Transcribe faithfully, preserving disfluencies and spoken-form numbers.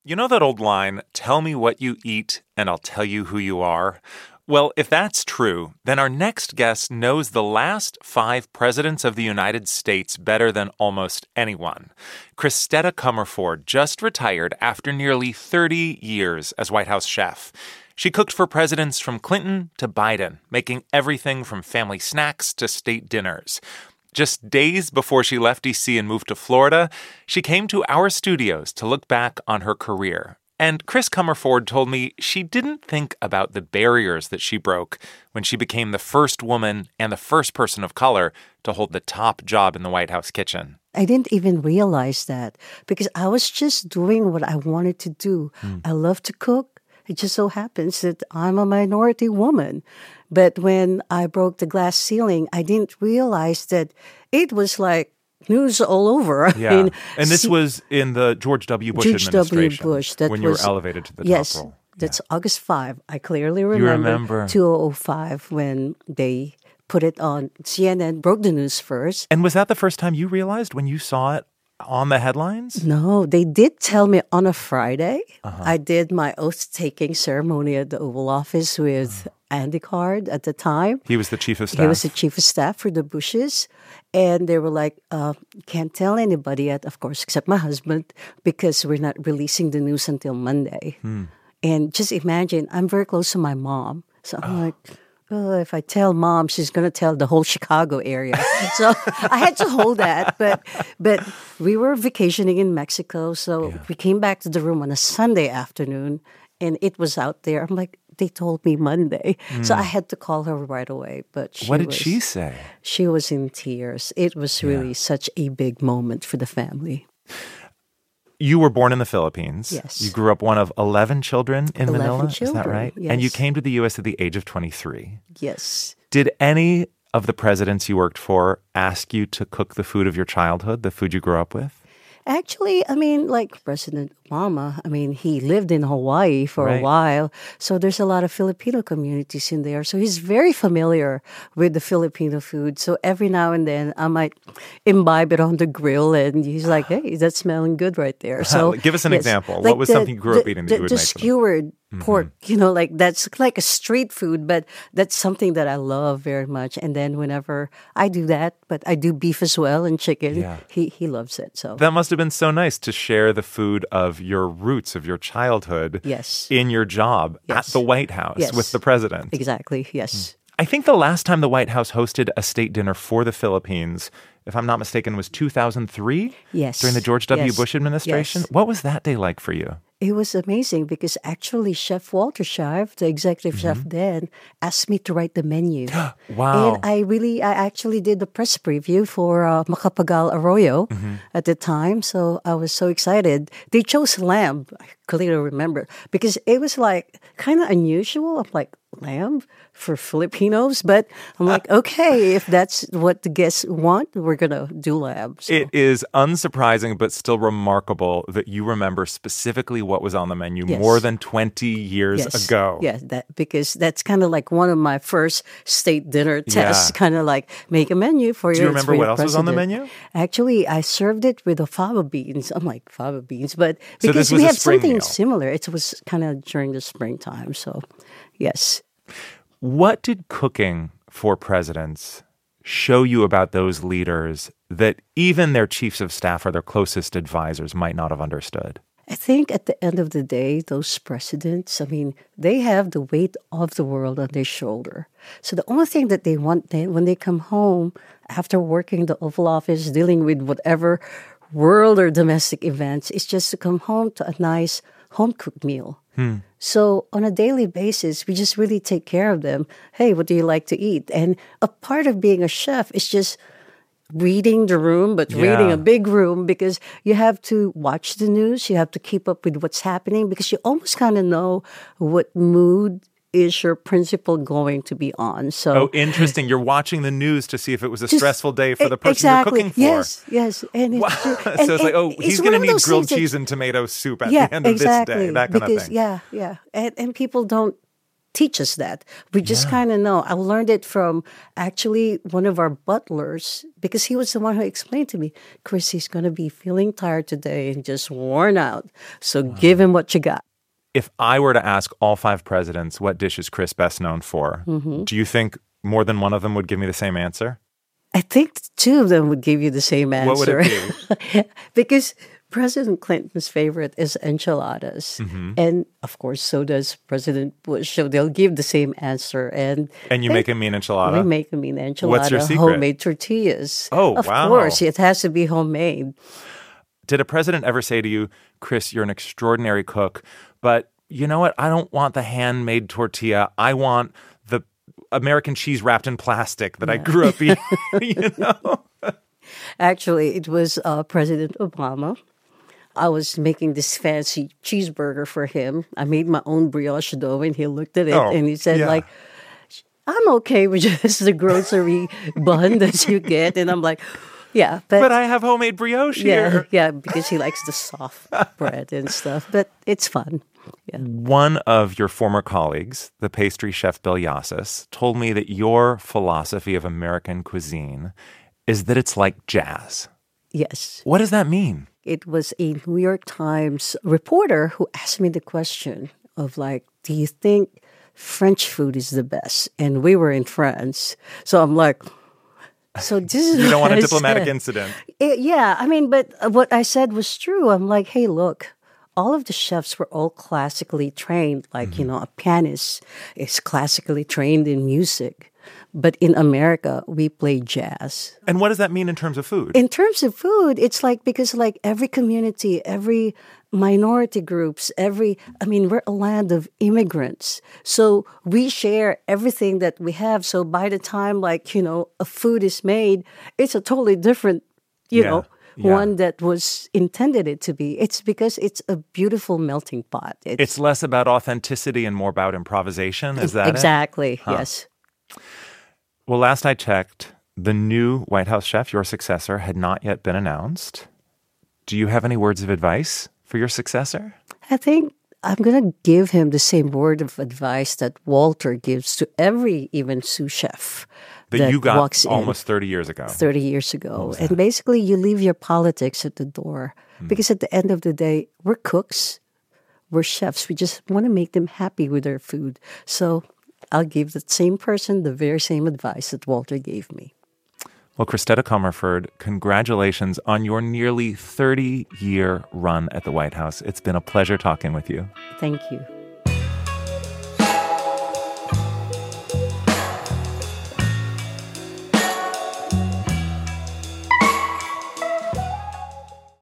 You know that old line, tell me what you eat and I'll tell you who you are? Well, if that's true, then our next guest knows the last five presidents of the United States better than almost anyone. Cristeta Comerford just retired after nearly thirty years as White House chef. She cooked for presidents from Clinton to Biden, making everything from family snacks to state dinners. Just days before she left D C and moved to Florida, she came to our studios to look back on her career. And Chris Comerford told me she didn't think about the barriers that she broke when she became the first woman and the first person of color to hold the top job in the White House kitchen. I didn't even realize that because I was just doing what I wanted to do. Mm. I love to cook. It just so happens that I'm a minority woman. But when I broke the glass ceiling, I didn't realize that it was like news all over. I yeah. mean, and this see, was in the George W. Bush George administration. W. Bush. That when was, you were elevated to the yes, top role. That's yeah. August fifth. I clearly remember, you remember two thousand five when they put it on C N N, broke the news first. And was that the first time you realized when you saw it on the headlines? No, they did tell me on a Friday. Uh-huh. I did my oath-taking ceremony at the Oval Office with uh-huh. Andy Card at the time. He was the chief of staff. He was the chief of staff for the Bushes. And they were like, uh, can't tell anybody yet, of course, except my husband, because we're not releasing the news until Monday. Hmm. And just imagine, I'm very close to my mom. So I'm oh. like... Oh, if I tell mom, she's going to tell the whole Chicago area. So I had to hold that. But but we were vacationing in Mexico. So yeah. we came back to the room on a Sunday afternoon and it was out there. I'm like, they told me Monday. Mm. So I had to call her right away. But she what did was, she say? She was in tears. It was really yeah. such a big moment for the family. You were born in the Philippines. Yes. You grew up one of eleven children in eleven Manila. Children, is that right? Yes. And you came to the U S at the age of twenty-three. Yes. Did any of the presidents you worked for ask you to cook the food of your childhood, the food you grew up with? Actually, I mean, like President Obama, I mean, he lived in Hawaii for right. a while. So there's a lot of Filipino communities in there. So he's very familiar with the Filipino food. So every now and then I might imbibe it on the grill and he's like, hey, that's smelling good right there. So give us an yes, example. like what was the, something you grew up the, eating that the, you would the make? The skewered mm-hmm. pork, you know, like that's like a street food, but that's something that I love very much. And then whenever I do that, but I do beef as well and chicken, yeah. he, he loves it. So that must have been so nice to share the food of your roots, of your childhood yes. in your job yes. at the White House yes. with the president. Exactly, yes. I think the last time the White House hosted a state dinner for the Philippines, if I'm not mistaken, was two thousand three? Yes. During the George W. Yes. Bush administration? Yes. What was that day like for you? It was amazing because actually Chef Walter Shive, the executive mm-hmm. chef then, asked me to write the menu. Wow. And I really, I actually did the press preview for uh, Macapagal Arroyo mm-hmm. at the time. So I was so excited. They chose lamb, I clearly remember, because it was like kind of unusual. I'm like, lamb for Filipinos? But I'm like, okay, if that's what the guests want, we're going to do lamb. So. It is unsurprising, but still remarkable that you remember specifically what was on the menu yes. more than twenty years yes. ago. Yeah, that because that's kind of like one of my first state dinner tests, yeah. kind of like make a menu for Do you. you remember what else president. was on the menu? Actually, I served it with the fava beans. I'm like, fava beans, but so because this was we a had spring something meal. similar. It was kind of during the springtime, so yes. What did cooking for presidents show you about those leaders that even their chiefs of staff or their closest advisors might not have understood? I think at the end of the day, those presidents, I mean, they have the weight of the world on their shoulder. So the only thing that they want they, when they come home after working the Oval Office, dealing with whatever world or domestic events, is just to come home to a nice home-cooked meal. Hmm. So on a daily basis, we just really take care of them. Hey, what do you like to eat? And a part of being a chef is just reading the room, but yeah. reading a big room because you have to watch the news. You have to keep up with what's happening because you almost kind of know what mood is your principal going to be on. So, oh, interesting. You're watching the news to see if it was a just, stressful day for the person exactly. you're cooking for. Yes, yes. And wow. it's, so and, it's like, oh, he's going to need grilled cheese that, and tomato soup at yeah, the end of exactly, this day. That kind because, of thing. Yeah, yeah. And, and people don't teach us that. We just Yeah. kind of know. I learned it from actually one of our butlers because he was the one who explained to me, Chris, he's going to be feeling tired today and just worn out. So give him what you got. If I were to ask all five presidents what dish is Chris best known for, Mm-hmm. do you think more than one of them would give me the same answer? I think two of them would give you the same answer. What would it be? Because President Clinton's favorite is enchiladas. Mm-hmm. And of course, so does President Bush. So they'll give the same answer. And And you they- make a mean enchilada? We make a mean enchilada. What's your secret? Homemade tortillas. Oh, of wow. course, it has to be homemade. Did a president ever say to you, Chris, you're an extraordinary cook, but you know what? I don't want the handmade tortilla. I want the American cheese wrapped in plastic that I grew up eating, you know? Actually, it was uh, President Obama. I was making this fancy cheeseburger for him. I made my own brioche dough, and he looked at it Oh, and he said, yeah. like, I'm okay with just the grocery bun that you get. And I'm like, yeah. But, But I have homemade brioche yeah, here. yeah, because he likes the soft bread and stuff. But it's fun. Yeah. One of your former colleagues, the pastry chef Bill Yassas, told me that your philosophy of American cuisine is that it's like jazz. Yes. What does that mean? It was a New York Times reporter who asked me the question of like, do you think French food is the best? And we were in France. So I'm like, so this is You don't what want a I diplomatic said. incident. It- yeah, I mean, but what I said was true. I'm like, hey, look, all of the chefs were all classically trained. Like, Mm-hmm. you know, a pianist is classically trained in music. But in America, we play jazz. And what does that mean in terms of food? In terms of food, it's like, because like every community, every minority groups, every, I mean, we're a land of immigrants. So we share everything that we have. So by the time like, you know, a food is made, it's a totally different, you Yeah, know, yeah. one that was intended it to be. It's because it's a beautiful melting pot. It's less about authenticity and more about improvisation. Is that it? exactly, yes. Well, last I checked, the new White House chef, your successor, had not yet been announced. Do you have any words of advice for your successor? I think I'm going to give him the same word of advice that Walter gives to every even sous chef That, you got walks in almost thirty years ago. thirty years ago. And basically, you leave your politics at the door. Hmm. Because at the end of the day, we're cooks, we're chefs. We just want to make them happy with their food. So I'll give the same person the very same advice that Walter gave me. Well, Christetta Comerford, congratulations on your nearly thirty-year run at the White House. It's been a pleasure talking with you. Thank you.